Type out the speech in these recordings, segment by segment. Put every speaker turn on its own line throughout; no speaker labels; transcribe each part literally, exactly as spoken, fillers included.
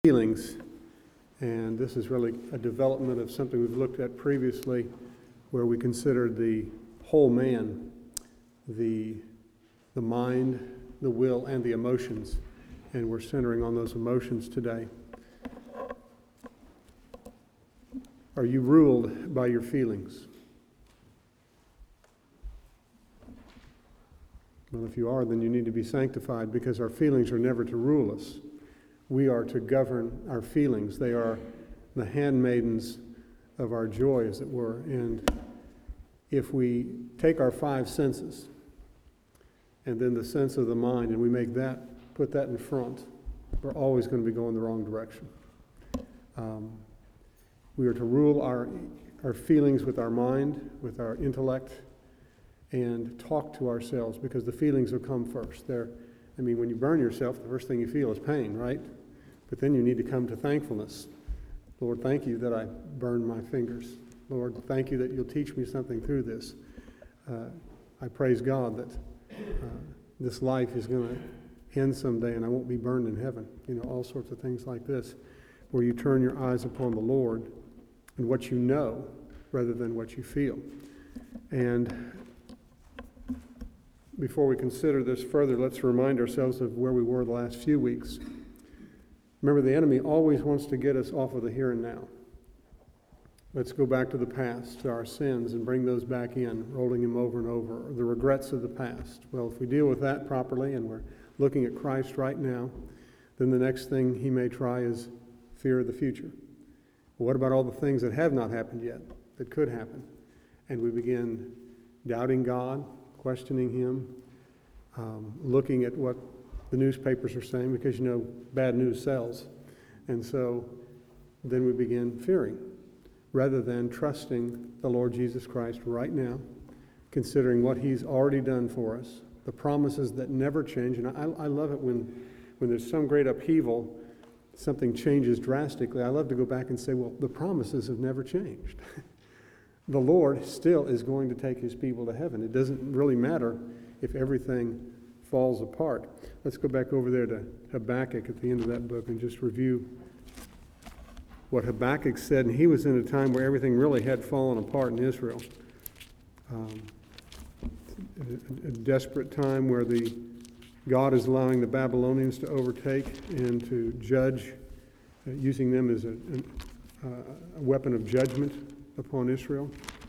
Feelings, and this is really a development of something we've looked at previously, where we considered the whole man, the the mind, the will, and the emotions, and we're centering on those emotions today. Are you ruled by your feelings? Well, if you are, then you need to be sanctified, because our feelings are never to rule us. We are to govern our feelings. They are the handmaidens of our joy, as it were. And if we take our five senses and then the sense of the mind, and we make that, put that in front, we're always going to be going the wrong direction. Um, we are to rule our our feelings with our mind, with our intellect, and talk to ourselves, because the feelings will come first. They're, I mean, when you burn yourself, the first thing you feel is pain, right? But then you need to come to thankfulness. Lord, thank you that I burned my fingers. Lord, thank you that you'll teach me something through this. Uh, I praise God that uh, this life is going to end someday and I won't be burned in heaven. You know, all sorts of things like this, where you turn your eyes upon the Lord and what you know rather than what you feel. And before we consider this further, let's remind ourselves of where we were the last few weeks. Remember, the enemy always wants to get us off of the here and now. Let's go back to the past, to our sins, and bring those back in, rolling them over and over, or the regrets of the past. Well, if we deal with that properly and we're looking at Christ right now, then the next thing he may try is fear of the future. Well, what about all the things that have not happened yet, that could happen? And we begin doubting God, questioning him, um, looking at what the newspapers are saying, because you know bad news sells. And so then we begin fearing, rather than trusting the Lord Jesus Christ right now, considering what he's already done for us, the promises that never change. And I, I love it when, when there's some great upheaval, something changes drastically. I love to go back and say, well, the promises have never changed. The Lord still is going to take his people to heaven. It doesn't really matter if everything falls apart. Let's go back over there to Habakkuk at the end of that book and just review what Habakkuk said. And he was in a time where everything really had fallen apart in Israel. Um, a, a desperate time where the God is allowing the Babylonians to overtake and to judge, uh, using them as a, an, uh, a weapon of judgment upon Israel.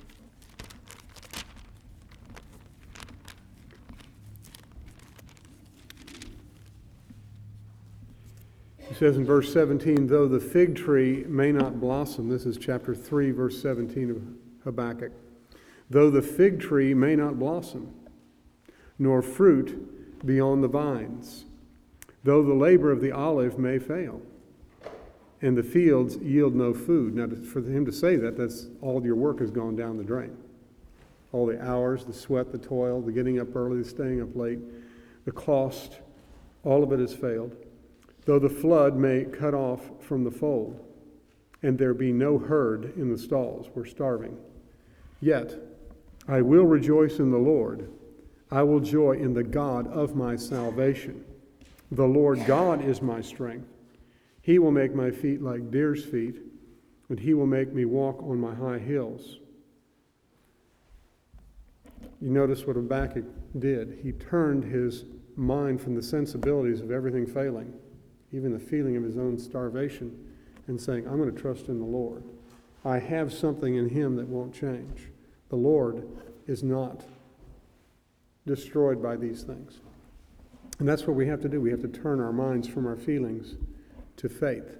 He says in verse seventeen, though the fig tree may not blossom, this is chapter three, verse seventeen of Habakkuk, though the fig tree may not blossom, nor fruit be on the vines, though the labor of the olive may fail, and the fields yield no food. Now, for him to say that, that's all your work has gone down the drain. All the hours, the sweat, the toil, the getting up early, the staying up late, the cost, all of it has failed. Though the flood may cut off from the fold, and there be no herd in the stalls, we're starving. Yet I will rejoice in the Lord. I will joy in the God of my salvation. The Lord God is my strength. He will make my feet like deer's feet, and he will make me walk on my high hills. You notice what Habakkuk did. He turned his mind from the sensibilities of everything failing, even the feeling of his own starvation, and saying, I'm going to trust in the Lord. I have something in him that won't change. The Lord is not destroyed by these things. And that's what we have to do. We have to turn our minds from our feelings to faith.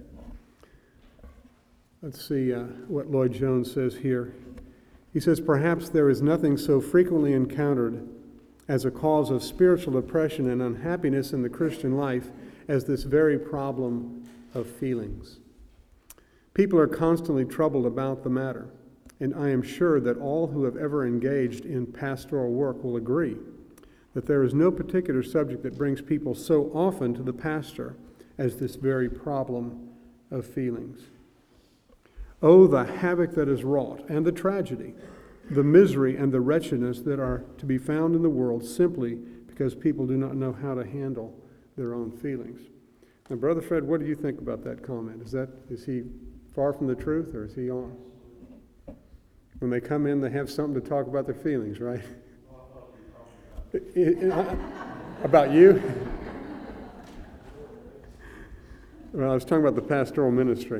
Let's see uh, what Lloyd Jones says here. He says, perhaps there is nothing so frequently encountered as a cause of spiritual depression and unhappiness in the Christian life as this very problem of feelings. People are constantly troubled about the matter, and I am sure that all who have ever engaged in pastoral work will agree that there is no particular subject that brings people so often to the pastor as this very problem of feelings. Oh, the havoc that is wrought, and the tragedy, the misery and the wretchedness that are to be found in the world simply because people do not know how to handle their own feelings. Now, Brother Fred, what do you think about that comment? Is that is he far from the truth, or is he on? When they come in, they have something to talk about their feelings, right? It- it- I- about you? Well, I was talking about the pastoral ministry.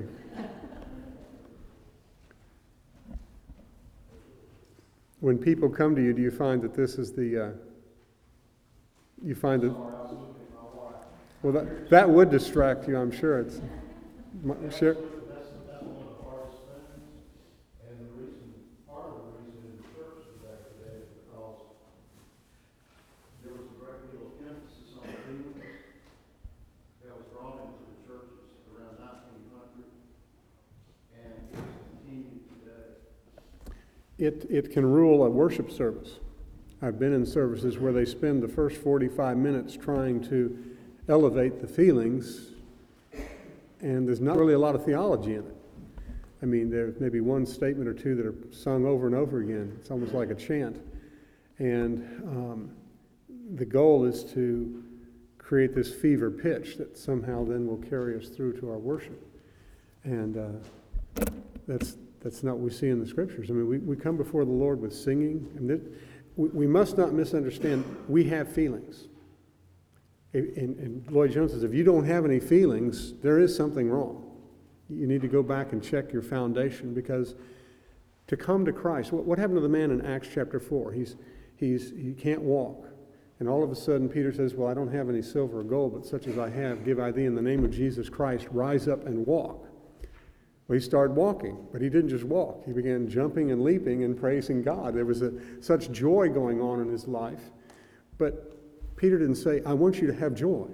When people come to you, do you find that this is the, uh, you find that, well, that, that would distract you, I'm sure. It's, sure.
That's, that's one of the hardest things, and the reason, part of the reason in the church is back today is because there was a great deal of emphasis on feelings that was brought into the churches around nineteen hundred, and it's continued today.
It, it can rule a worship service. I've been in services where they spend the first forty-five minutes trying to elevate the feelings, and there's not really a lot of theology in it. I mean, there's maybe one statement or two that are sung over and over again. It's almost like a chant. And um, the goal is to create this fever pitch that somehow then will carry us through to our worship. And uh, that's that's not what we see in the Scriptures. I mean, we, we come before the Lord with singing, and it, we, we must not misunderstand, we have feelings. And, and Lloyd Jones says, if you don't have any feelings, there is something wrong. You need to go back and check your foundation, because to come to Christ, what, what happened to the man in Acts chapter four? He's, he's, he can't walk. And all of a sudden Peter says, well, I don't have any silver or gold, but such as I have, give I thee in the name of Jesus Christ, rise up and walk. Well, he started walking, but he didn't just walk. He began jumping and leaping and praising God. There was a, such joy going on in his life. But Peter didn't say, I want you to have joy.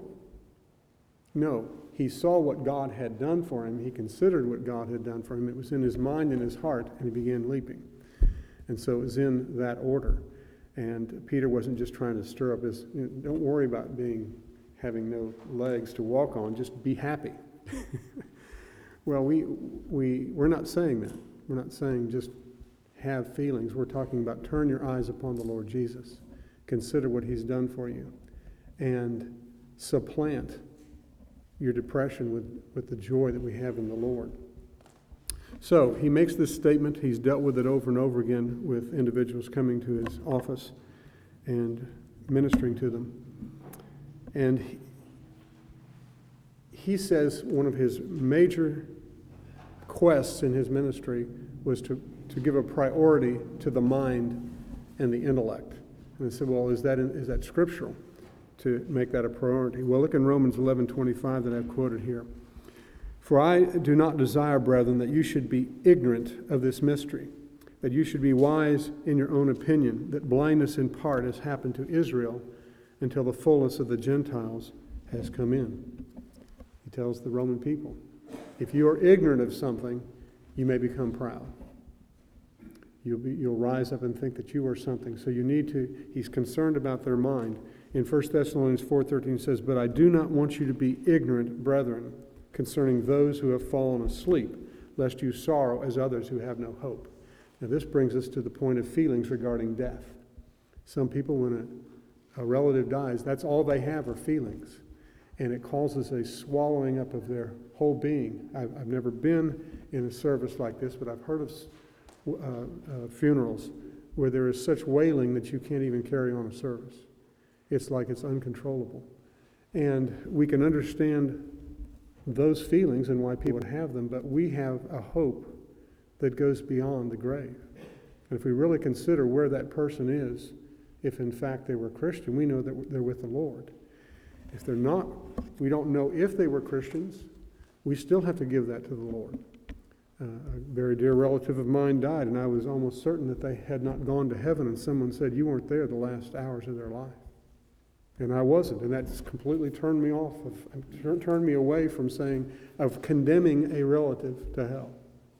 No, he saw what God had done for him. He considered what God had done for him. It was in his mind and his heart, and he began leaping. And so it was in that order. And Peter wasn't just trying to stir up his, you know, don't worry about being, having no legs to walk on, just be happy. Well, we, we, we're not saying that. We're not saying just have feelings. We're talking about turn your eyes upon the Lord Jesus. Consider what he's done for you, and supplant your depression with, with the joy that we have in the Lord. So he makes this statement. He's dealt with it over and over again with individuals coming to his office and ministering to them. And he, he says one of his major quests in his ministry was to, to give a priority to the mind and the intellect. And I said, well, is that, is that scriptural to make that a priority? Well, look in Romans eleven twenty-five that I've quoted here. For I do not desire, brethren, that you should be ignorant of this mystery, that you should be wise in your own opinion, that blindness in part has happened to Israel until the fullness of the Gentiles has come in. He tells the Roman people, if you are ignorant of something, you may become proud. You'll, be, you'll rise up and think that you are something. So you need to, he's concerned about their mind. In First Thessalonians four thirteen says, but I do not want you to be ignorant, brethren, concerning those who have fallen asleep, lest you sorrow as others who have no hope. Now this brings us to the point of feelings regarding death. Some people, when a, a relative dies, that's all they have are feelings. And it causes a swallowing up of their whole being. I've, I've never been in a service like this, but I've heard of uh, uh, funerals where there is such wailing that you can't even carry on a service. It's like it's uncontrollable. And we can understand those feelings and why people would have them, but we have a hope that goes beyond the grave. And if we really consider where that person is, if in fact they were Christian, we know that they're with the Lord. If they're not, we don't know if they were Christians, we still have to give that to the Lord. Uh, a very dear relative of mine died, and I was almost certain that they had not gone to heaven, and someone said, you weren't there the last hours of their life. And I wasn't, and that's completely turned me off, of, turned me away from saying, of condemning a relative to hell.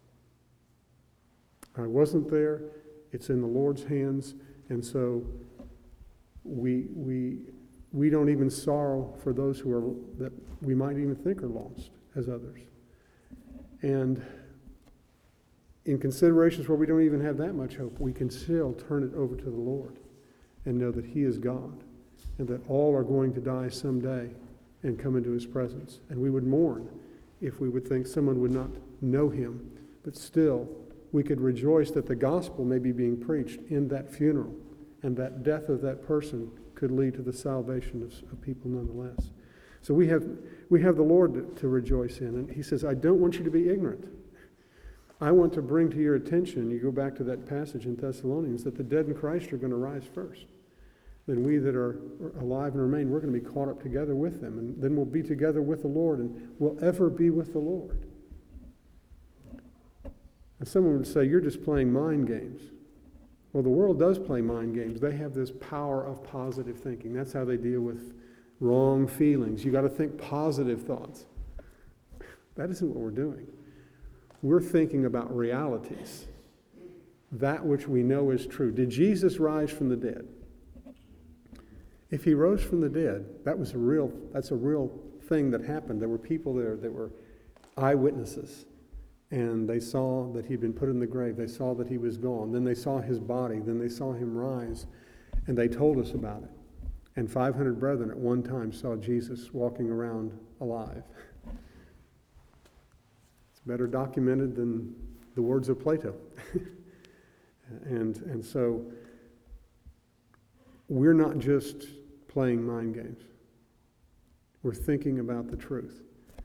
I wasn't there, it's in the Lord's hands, and so we, we, we don't even sorrow for those who are, that we might even think are lost as others. And in considerations where we don't even have that much hope, we can still turn it over to the Lord and know that He is God and that all are going to die someday and come into his presence. And we would mourn if we would think someone would not know him. But still, we could rejoice that the gospel may be being preached in that funeral, and that death of that person could lead to the salvation of, of people nonetheless. So we have we have the Lord to, to rejoice in. And he says, I don't want you to be ignorant. I want to bring to your attention, you go back to that passage in Thessalonians, that the dead in Christ are going to rise first. Then we that are alive and remain, we're going to be caught up together with them. And then we'll be together with the Lord, and we'll ever be with the Lord. And someone would say, you're just playing mind games. Well, the world does play mind games. They have this power of positive thinking. That's how they deal with wrong feelings. You got to think positive thoughts. That isn't what we're doing. We're thinking about realities, that which we know is true. Did Jesus rise from the dead? If he rose from the dead, that was a real, that's a real thing that happened. There were people there that were eyewitnesses, and they saw that he'd been put in the grave. They saw that he was gone. Then they saw his body. Then they saw him rise, and they told us about it. And five hundred brethren at one time saw Jesus walking around alive. It's better documented than the words of Plato. and, and so we're not just playing mind games. We're thinking about the truth.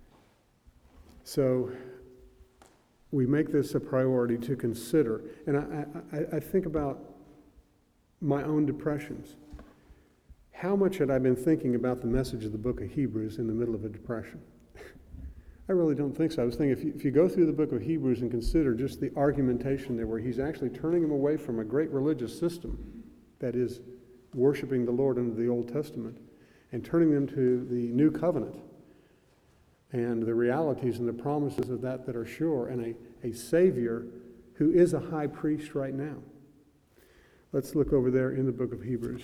So we make this a priority to consider. And I, I, I think about my own depressions. How much had I been thinking about the message of the book of Hebrews in the middle of a depression? I really don't think so. I was thinking if you, if you go through the book of Hebrews and consider just the argumentation there where he's actually turning them away from a great religious system, that is, worshiping the Lord under the Old Testament, and turning them to the new covenant and the realities and the promises of that that are sure, and a, a Savior who is a high priest right now. Let's look over there in the book of Hebrews.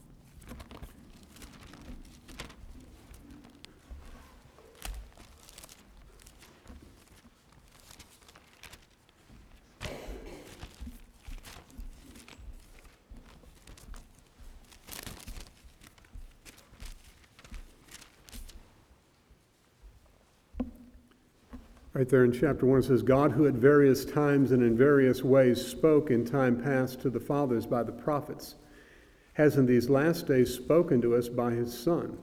Right there in chapter one, it says, God, who at various times and in various ways spoke in time past to the fathers by the prophets, has in these last days spoken to us by his Son,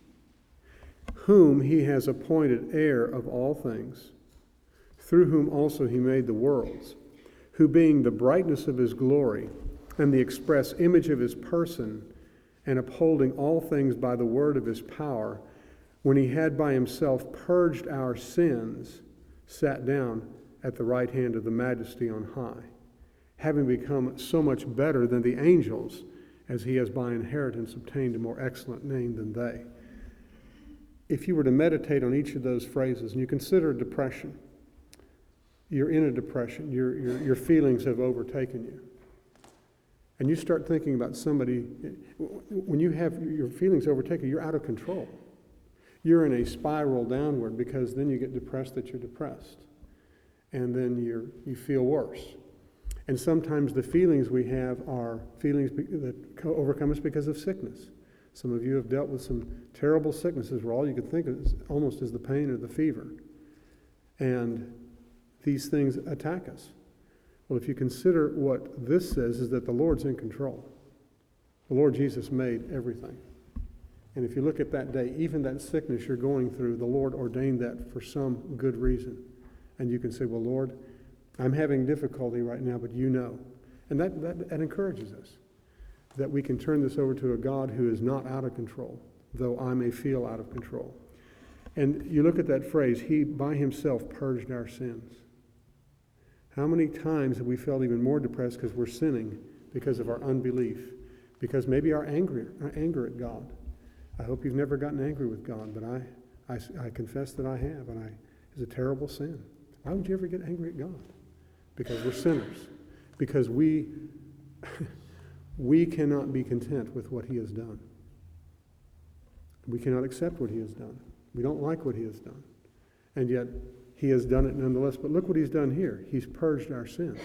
whom he has appointed heir of all things, through whom also he made the worlds, who being the brightness of his glory and the express image of his person, and upholding all things by the word of his power, when he had by himself purged our sins, sat down at the right hand of the Majesty on high, having become so much better than the angels, as he has by inheritance obtained a more excellent name than they. If you were to meditate on each of those phrases, and you consider depression, you're in a depression, your, your, your feelings have overtaken you, and you start thinking about somebody, when you have your feelings overtaken, you're out of control. You're in a spiral downward, because then you get depressed that you're depressed. And then you're, you feel worse. And sometimes the feelings we have are feelings that overcome us because of sickness. Some of you have dealt with some terrible sicknesses where all you can think of is almost is the pain or the fever. And these things attack us. Well, if you consider what this says is that the Lord's in control. The Lord Jesus made everything. And if you look at that day, even that sickness you're going through, the Lord ordained that for some good reason. And you can say, well, Lord, I'm having difficulty right now, but you know. And that, that, that encourages us, that we can turn this over to a God who is not out of control, though I may feel out of control. And you look at that phrase, he by himself purged our sins. How many times have we felt even more depressed because we're sinning because of our unbelief, because maybe our anger, our anger at God? I hope you've never gotten angry with God, but I, I, I confess that I have, and I, it's a terrible sin. Why would you ever get angry at God? Because we're sinners. Because we, we cannot be content with what he has done. We cannot accept what he has done. We don't like what he has done. And yet, he has done it nonetheless. But look what he's done here. He's purged our sins.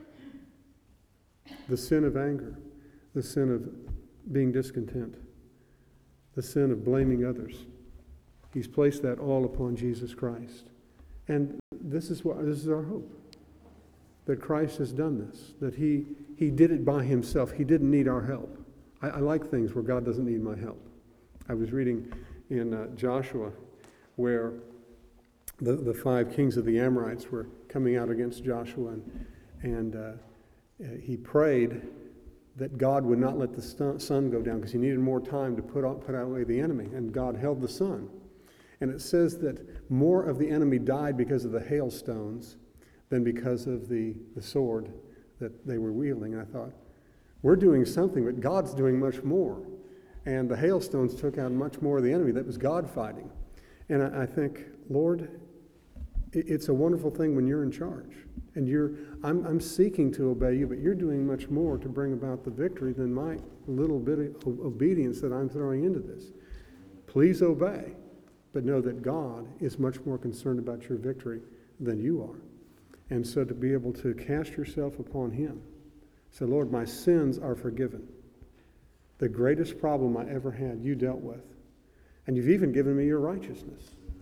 The sin of anger, the sin of being discontent, the sin of blaming others, He's placed that all upon Jesus Christ. And this is what this is our hope. That Christ has done this. That he, he did it by himself. He didn't need our help. I, I like things where God doesn't need my help. I was reading in uh, Joshua where the, the five kings of the Amorites were coming out against Joshua, and, and uh, he prayed that God would not let the sun go down because he needed more time to put, out, put away the enemy, and God held the sun. And it says that more of the enemy died because of the hailstones than because of the, the sword that they were wielding. And I thought, we're doing something, but God's doing much more. And the hailstones took out much more of the enemy. That was God fighting. And I, I think, Lord, it, it's a wonderful thing when you're in charge. And you're, I'm, I'm seeking to obey you, but you're doing much more to bring about the victory than my little bit of obedience that I'm throwing into this. Please obey, but know that God is much more concerned about your victory than you are. And so to be able to cast yourself upon him, say, Lord, my sins are forgiven. The greatest problem I ever had, you dealt with. And you've even given me your righteousness.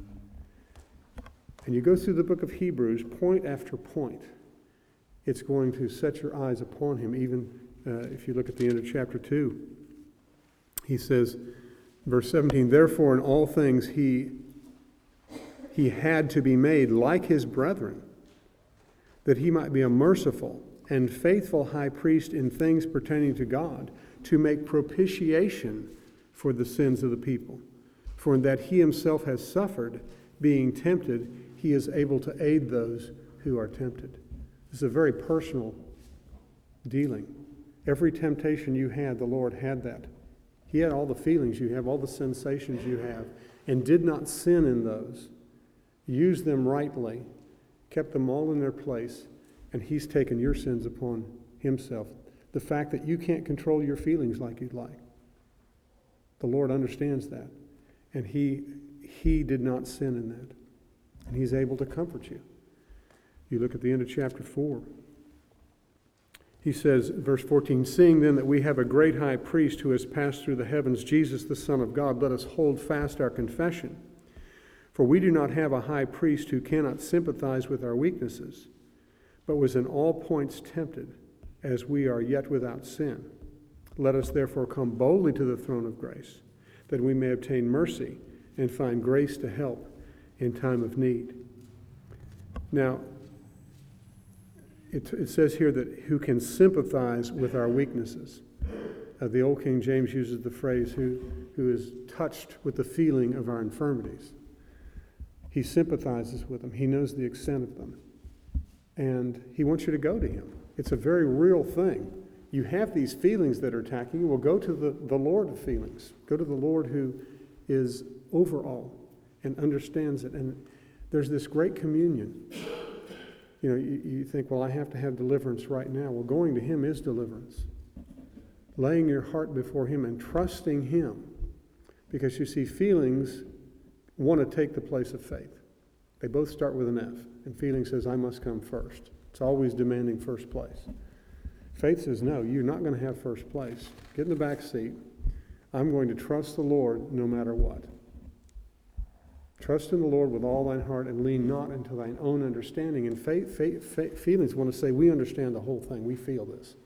And you go through the book of Hebrews, point after point. It's going to set your eyes upon him. Even uh, if you look at the end of chapter two, he says, verse seventeen, therefore in all things he, he had to be made like his brethren, that he might be a merciful and faithful high priest in things pertaining to God, to make propitiation for the sins of the people. For in that he himself has suffered, being tempted, he is able to aid those who are tempted. This is a very personal dealing. Every temptation you had, the Lord had that. He had all the feelings you have, all the sensations you have, and did not sin in those. Used them rightly, kept them all in their place, and he's taken your sins upon himself. The fact that you can't control your feelings like you'd like. The Lord understands that. And he, he did not sin in that. And he's able to comfort you. You look at the end of chapter four. He says, verse fourteen, seeing then that we have a great high priest who has passed through the heavens, Jesus the Son of God, let us hold fast our confession. For we do not have a high priest who cannot sympathize with our weaknesses, but was in all points tempted, as we are yet without sin. Let us therefore come boldly to the throne of grace, that we may obtain mercy and find grace to help in time of need. Now, it, it says here that who can sympathize with our weaknesses. Uh, the old King James uses the phrase, who, who is touched with the feeling of our infirmities. He sympathizes with them. He knows the extent of them. And he wants you to go to him. It's a very real thing. You have these feelings that are attacking you. Well, go to the, the Lord of feelings. Go to the Lord who is over all and understands it. And there's this great communion. You know, you, you think, well, I have to have deliverance right now. Well, going to him is deliverance. Laying your heart before him and trusting him. Because you see, feelings want to take the place of faith. They both start with an F. And feeling says, I must come first. It's always demanding first place. Faith says, no, you're not going to have first place. Get in the back seat. I'm going to trust the Lord no matter what. Trust in the Lord with all thine heart and lean not into thine own understanding. And faith, faith, faith, feelings want to say, we understand the whole thing. We feel this.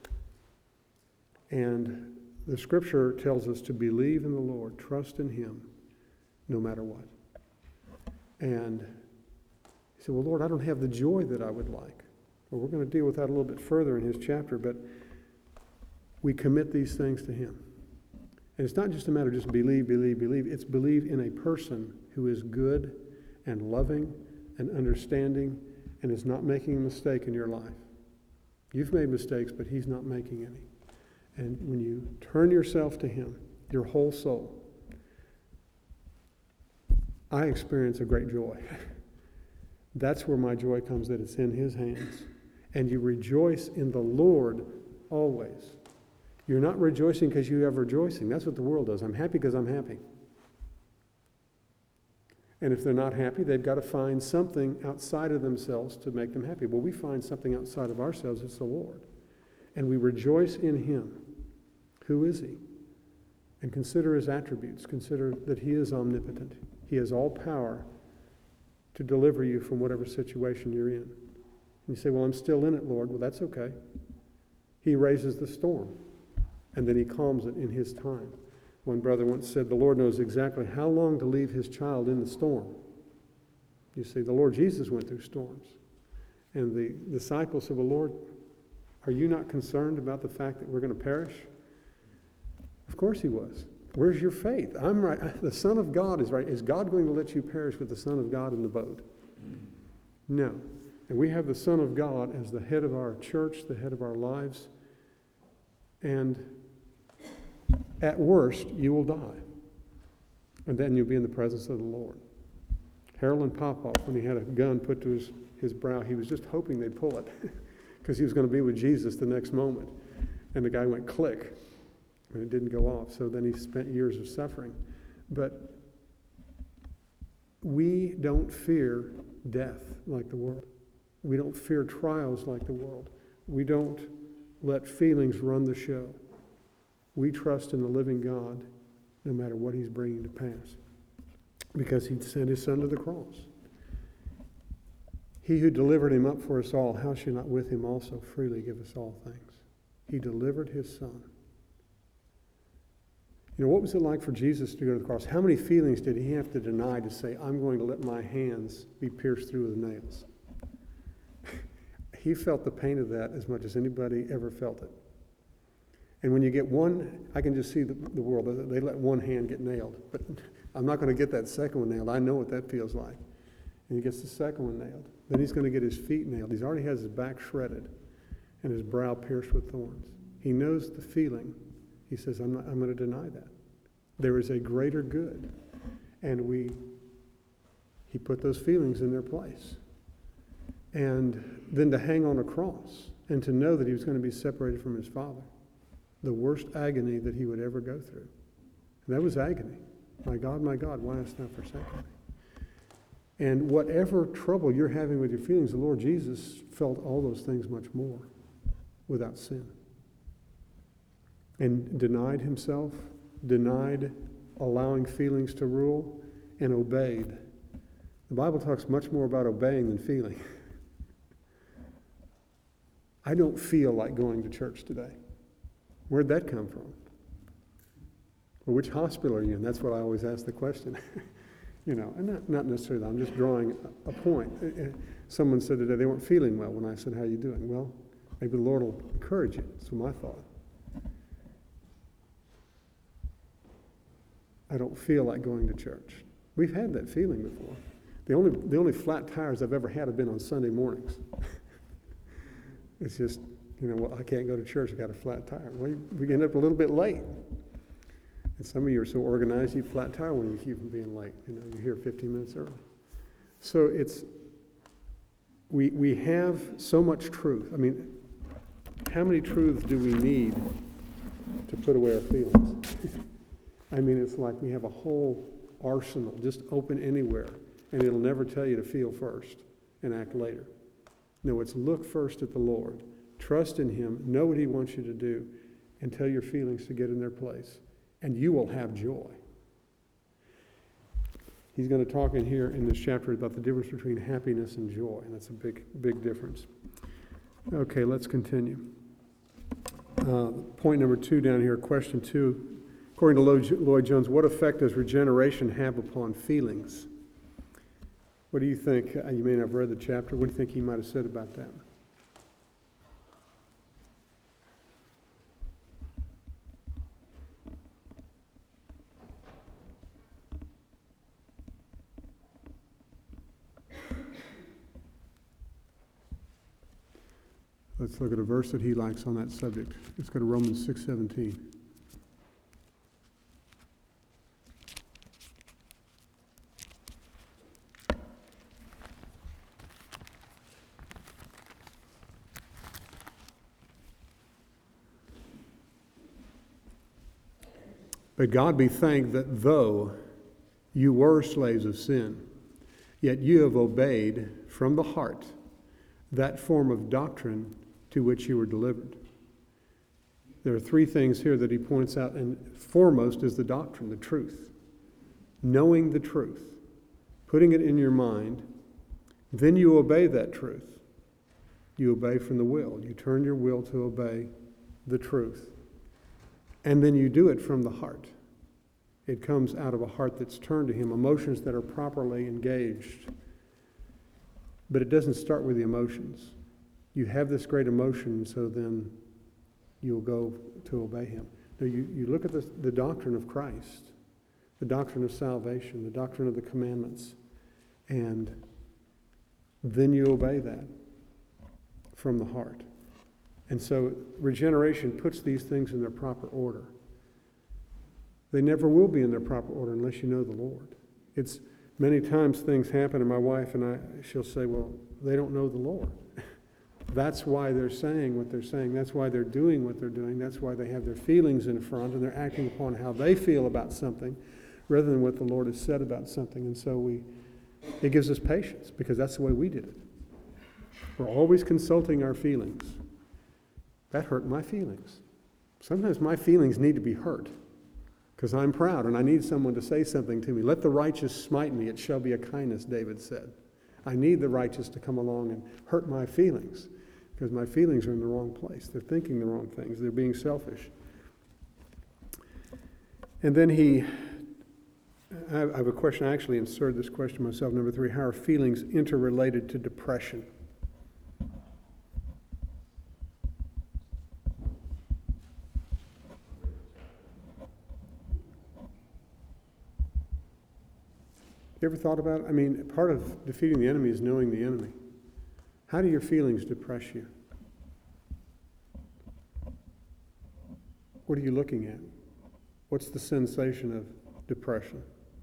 And the scripture tells us to believe in the Lord, trust in him no matter what. And he said, well, Lord, I don't have the joy that I would like. Well, we're going to deal with that a little bit further in his chapter, but we commit these things to him. And it's not just a matter of just believe, believe, believe. It's believe in a person who is good and loving and understanding and is not making a mistake in your life. You've made mistakes, but he's not making any. And when you turn yourself to him, your whole soul, I experience a great joy. That's where my joy comes, that it's in his hands. And you rejoice in the Lord always. You're not rejoicing because you have rejoicing. That's what the world does. I'm happy because I'm happy. And if they're not happy, they've got to find something outside of themselves to make them happy. Well, we find something outside of ourselves. It's the Lord. And we rejoice in him. Who is he? And consider his attributes. Consider that he is omnipotent. He has all power to deliver you from whatever situation you're in. And you say, well, I'm still in it, Lord. Well, that's okay. He raises the storm, and then he calms it in his time. One brother once said, the Lord knows exactly how long to leave his child in the storm. You see, the Lord Jesus went through storms. And the disciples said, well, Lord, are you not concerned about the fact that we're going to perish? Of course he was. Where's your faith? I'm right. The Son of God is right. Is God going to let you perish with the Son of God in the boat? No. And we have the Son of God as the head of our church, the head of our lives. And at worst, you will die. And then you'll be in the presence of the Lord. Harold Popoff, when he had a gun put to his, his brow, he was just hoping they'd pull it because he was going to be with Jesus the next moment. And the guy went click, and it didn't go off. So then he spent years of suffering. But we don't fear death like the world. We don't fear trials like the world. We don't let feelings run the show. We trust in the living God no matter what he's bringing to pass, because he sent his Son to the cross. He who delivered him up for us all, how shall not with him also freely give us all things? He delivered his Son. You know, what was it like for Jesus to go to the cross? How many feelings did he have to deny to say, I'm going to let my hands be pierced through with nails? He felt the pain of that as much as anybody ever felt it. And when you get one, I can just see the, the world. They let one hand get nailed. But I'm not going to get that second one nailed. I know what that feels like. And he gets the second one nailed. Then he's going to get his feet nailed. He already has his back shredded and his brow pierced with thorns. He knows the feeling. He says, I'm not, I'm going to deny that. There is a greater good. And we, he put those feelings in their place. And then to hang on a cross and to know that he was going to be separated from his Father. The worst agony that he would ever go through. And that was agony. My God, my God, why hast thou forsaken me? And whatever trouble you're having with your feelings, the Lord Jesus felt all those things much more without sin. And denied himself, denied allowing feelings to rule, and obeyed. The Bible talks much more about obeying than feeling. I don't feel like going to church today. Where'd that come from? Well, which hospital are you in? That's what I always ask the question. You know, and not, not necessarily, I'm just drawing a, a point. Someone said today they weren't feeling well when I said, how are you doing? Well, maybe the Lord will encourage you. That's my thought. I don't feel like going to church. We've had that feeling before. The only, the only flat tires I've ever had have been on Sunday mornings. It's just, you know, well, I can't go to church, I got a flat tire. Well, we end up a little bit late. And some of you are so organized, you flat tire when you keep from being late. You know, you're here fifteen minutes early. So it's, we we have so much truth. I mean, how many truths do we need to put away our feelings? I mean, it's like we have a whole arsenal, just open anywhere, and it'll never tell you to feel first and act later. No, it's look first at the Lord. Trust in him, know what he wants you to do, and tell your feelings to get in their place. And you will have joy. He's going to talk in here in this chapter about the difference between happiness and joy, and that's a big, big difference. Okay, let's continue. Uh, point number two down here, question two. According to Lloyd Jones, what effect does regeneration have upon feelings? What do you think? Uh, you may not have read the chapter. What do you think he might have said about that? Let's look at a verse that he likes on that subject. Let's go to Romans six seventeen. But God be thanked that though you were slaves of sin, yet you have obeyed from the heart that form of doctrine to which you were delivered. There are three things here that he points out, and foremost is the doctrine, the truth. Knowing the truth. putting it in your mind, then you obey that truth. You obey from the will. You turn your will to obey the truth. And then you do it from the heart. It comes out of a heart that's turned to Him, emotions that are properly engaged. But it doesn't start with the emotions. You have this great emotion, so then you'll go to obey Him. Now you, you look at the, the doctrine of Christ, the doctrine of salvation, the doctrine of the commandments, and then you obey that from the heart. And so regeneration puts these things in their proper order. They never will be in their proper order unless you know the Lord. It's many times things happen, and my wife and I, she'll say, well, they don't know the Lord. That's why they're saying what they're saying. That's why they're doing what they're doing. That's why they have their feelings in front, and they're acting upon how they feel about something rather than what the Lord has said about something. And so we, it gives us patience, because that's the way we did it. We're always consulting our feelings. That hurt my feelings. Sometimes my feelings need to be hurt because I'm proud and I need someone to say something to me. Let the righteous smite me, it shall be a kindness, David said. I need the righteous to come along and hurt my feelings because my feelings are in the wrong place. They're thinking the wrong things. They're being selfish. And then he, I have a question. I actually inserted this question myself, number three. How are feelings interrelated to depression? You ever thought about it? I mean, part of defeating the enemy is knowing the enemy. How do your feelings depress you? What are you looking at? What's the sensation of depression?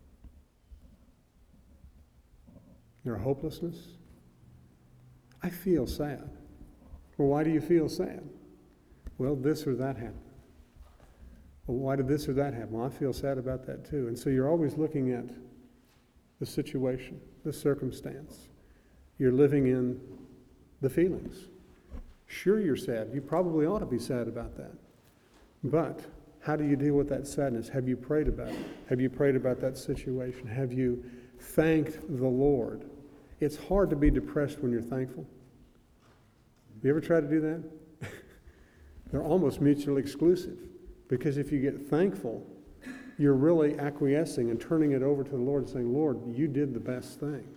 Your hopelessness? I feel sad. Well, why do you feel sad? Well, this or that happened. Well, why did this or that happen? Well, I feel sad about that too. And so you're always looking at the situation, the circumstance. You're living in the feelings. Sure, you're sad. You probably ought to be sad about that. But how do you deal with that sadness? Have you prayed about it? Have you prayed about that situation? Have you thanked the Lord? It's hard to be depressed when you're thankful. You ever try to do that? They're almost mutually exclusive. Because if you get thankful, you're really acquiescing and turning it over to the Lord and saying, Lord, you did the best thing.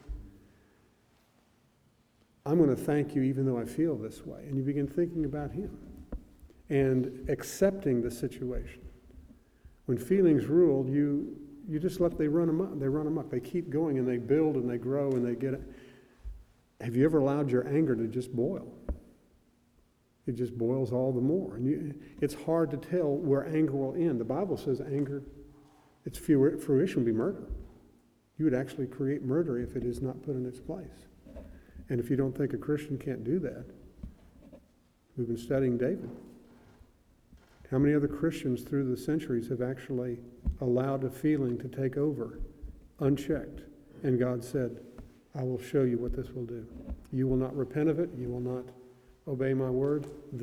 I'm going to thank you even though I feel this way. And you begin thinking about Him and accepting the situation. When feelings rule, you you just let they run amok. They run amok. They keep going and they build and they grow and they get it. Have you ever allowed your anger to just boil? It just boils all the more. And you, it's hard to tell where anger will end. The Bible says anger, its fruition will be murder. You would actually create murder if it is not put in its place. And if you don't think a Christian can't do that, we've been studying David. How many other Christians through the centuries have actually allowed a feeling to take over, unchecked? And God said, I will show you what this will do. You will not repent of it. You will not obey my word.